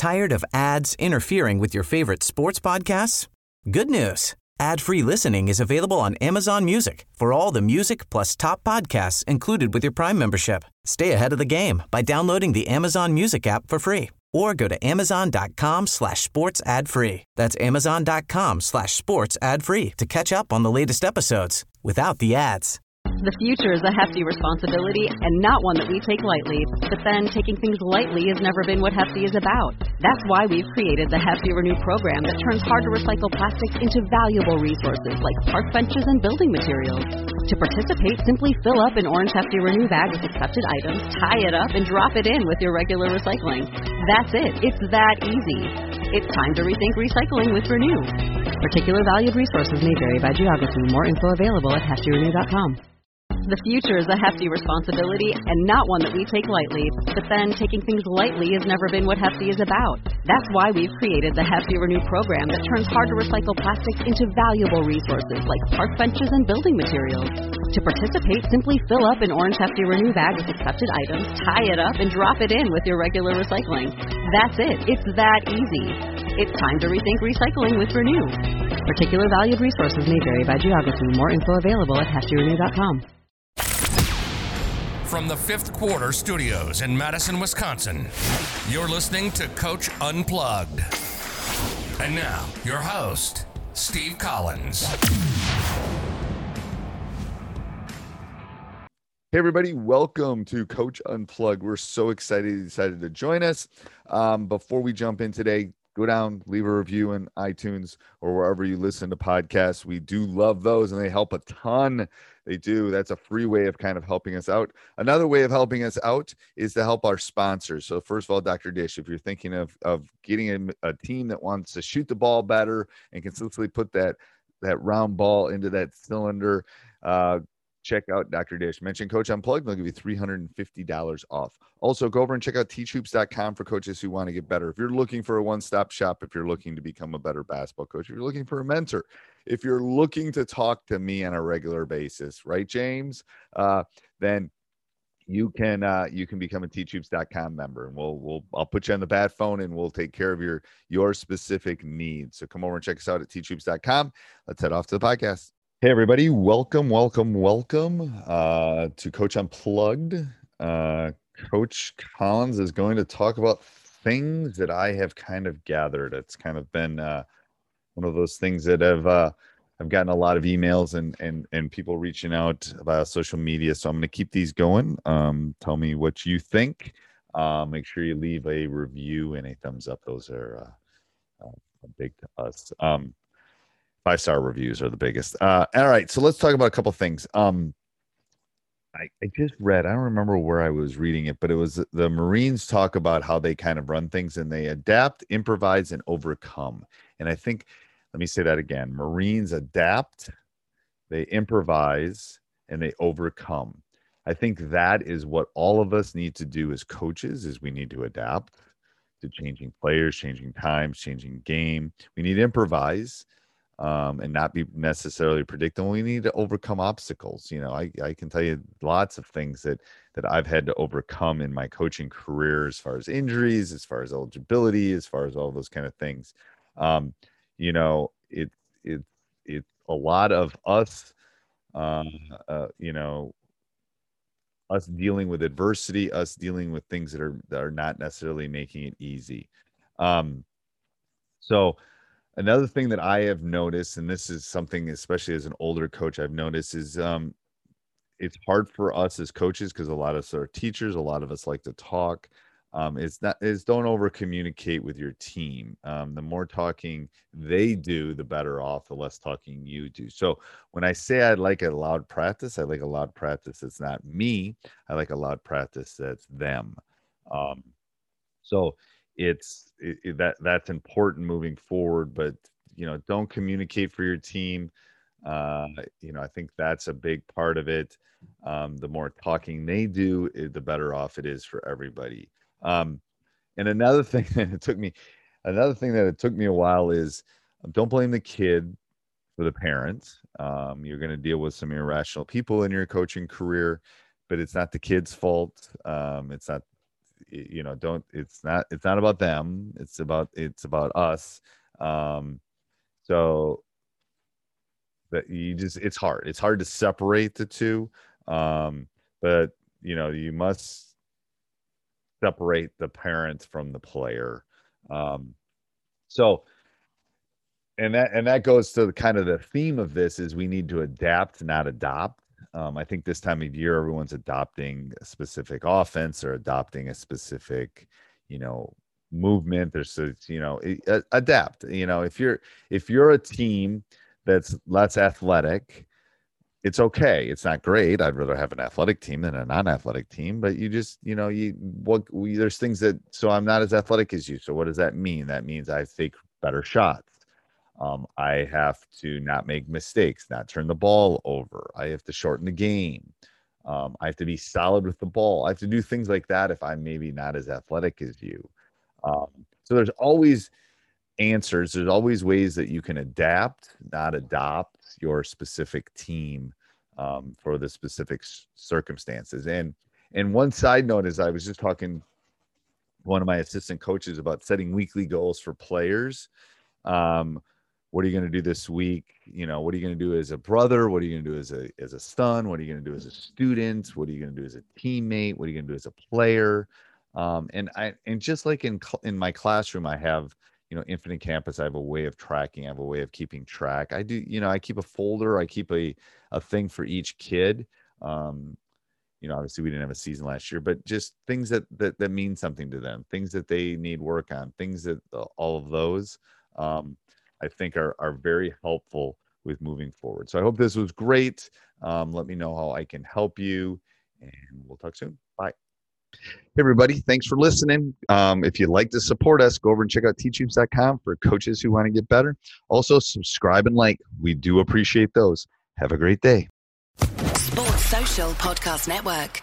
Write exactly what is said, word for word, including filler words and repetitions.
Tired of ads interfering with your favorite sports podcasts? Good news. Ad-free listening is available on Amazon Music for all the music plus top podcasts included with your Prime membership. Stay ahead of the game by downloading the Amazon Music app for free or go to amazon.com slash sports ad free. That's amazon.com slash sports ad free to catch up on the latest episodes without the ads. The future is a hefty responsibility and not one that we take lightly. But then taking things lightly has never been what Hefty is about. That's why we've created the Hefty Renew program that turns hard-to-recycle plastics into valuable resources like park benches and building materials. To participate, simply fill up an orange Hefty Renew bag with accepted items, tie it up, and drop it in with your regular recycling. That's it. It's that easy. It's time to rethink recycling with Renew. Particular valued resources may vary by geography. More info available at hefty renew dot com. The future is a hefty responsibility and not one that we take lightly. But then taking things lightly has never been what Hefty is about. That's why we've created the Hefty Renew program that turns hard-to-recycle plastics into valuable resources like park benches and building materials. To participate, simply fill up an orange Hefty Renew bag with accepted items, tie it up, and drop it in with your regular recycling. That's it. It's that easy. It's time to rethink recycling with Renew. Particular valued resources may vary by geography. More info available at hefty renew dot com. From the Fifth Quarter Studios in Madison, Wisconsin, you're listening to Coach Unplugged. And now, your host, Steve Collins. Hey, everybody. Welcome to Coach Unplugged. We're so excited you decided to join us. Um, before we jump in today, go down, leave a review in iTunes or wherever you listen to podcasts. We do love those, and they help a ton. They do. That's a free way of kind of helping us out. Another way of helping us out is to help our sponsors. So first of all, Doctor Dish, if you're thinking of, of getting a, a team that wants to shoot the ball better and consistently put that, that round ball into that cylinder, uh, check out Doctor Dish. Mention Coach Unplugged, they'll give you three hundred fifty dollars off. Also, go over and check out teach hoops dot com for coaches who want to get better. If you're looking for a one-stop shop, if you're looking to become a better basketball coach, if you're looking for a mentor, if you're looking to talk to me on a regular basis, right, James? Uh, then you can uh, you can become a teach hoops dot com member, and we'll we'll I'll put you on the bat phone, and we'll take care of your your specific needs. So come over and check us out at teach hoops dot com. Let's head off to the podcast. Hey, everybody. Welcome, welcome, welcome uh, to Coach Unplugged. Uh, Coach Collins is going to talk about things that I have kind of gathered. It's kind of been uh, one of those things that have uh, I've gotten a lot of emails and and and people reaching out about social media. So I'm going to keep these going. Um, tell me what you think. Uh, make sure you leave a review and a thumbs up. Those are uh, uh, big to us. Um, Five-star reviews are the biggest. Uh, all right, so let's talk about a couple things. Um, I, I just read, I don't remember where I was reading it, but it was the Marines talk about how they kind of run things and they adapt, improvise, and overcome. And I think, let me say that again. Marines adapt, they improvise, and they overcome. I think that is what all of us need to do as coaches is we need to adapt to changing players, changing times, changing game. We need to improvise. Um, and not be necessarily predictable. We need to overcome obstacles. You know, I, I can tell you lots of things that that I've had to overcome in my coaching career, as far as injuries, as far as eligibility, as far as all those kind of things. Um, you know, it it it's a lot of us. Um, uh, you know, us dealing with adversity, us dealing with things that are that are not necessarily making it easy. Um, so. Another thing that I have noticed, and this is something, especially as an older coach, I've noticed is um, it's hard for us as coaches because a lot of us are teachers. A lot of us like to talk. Um, it's not is don't over communicate with your team. Um, the more talking they do, the better off. The less talking you do. So when I say I like a loud practice, I like a loud practice that's not me. I like a loud practice that's them. Um, so. It's it, it, that that's important moving forward, but you know, don't communicate for your team. Uh, you know, I think that's a big part of it. Um, the more talking they do, it, the better off it is for everybody. Um, and another thing that it took me, another thing that it took me a while is don't blame the kid for the parents. Um, you're going to deal with some irrational people in your coaching career, but it's not the kid's fault. Um, it's not. you know, don't, it's not, it's not about them. It's about, it's about us. Um, so that you just, it's hard. It's hard to separate the two. Um, but you know, you must separate the parent from the player. Um, so, and that, and that goes to the kind of the theme of this is we need to adapt, not adopt. Um, I think this time of year, everyone's adopting a specific offense or adopting a specific, you know, movement. There's, a, you know, adapt. You know, if you're if you're a team that's less athletic, it's okay. It's not great. I'd rather have an athletic team than a non-athletic team. But you just, you know, you what we, there's things that. So I'm not as athletic as you. So what does that mean? That means I take better shots. Um, I have to not make mistakes, not turn the ball over. I have to shorten the game. Um, I have to be solid with the ball. I have to do things like that if I'm maybe not as athletic as you. Um, so there's always answers. There's always ways that you can adapt, not adopt your specific team um, for the specific circumstances. And and one side note is I was just talking to one of my assistant coaches about setting weekly goals for players. Um, What are you going to do this week? You know, what are you going to do as a brother? What are you going to do as a as a son? What are you going to do as a student? What are you going to do as a teammate? What are you going to do as a player? Um, and I and just like in in my classroom, I have, you know, Infinite Campus. I have a way of tracking. I have a way of keeping track. I do, you know, I keep a folder. I keep a a thing for each kid. Um, you know, obviously we didn't have a season last year, but just things that that that mean something to them, things that they need work on, things that uh, all of those. Um, I think are, are very helpful with moving forward. So I hope this was great. Um, let me know how I can help you, and we'll talk soon. Bye. Hey, everybody. Thanks for listening. Um, if you'd like to support us, go over and check out teach hoops dot com for coaches who want to get better. Also, subscribe and like. We do appreciate those. Have a great day. Sports Social Podcast Network.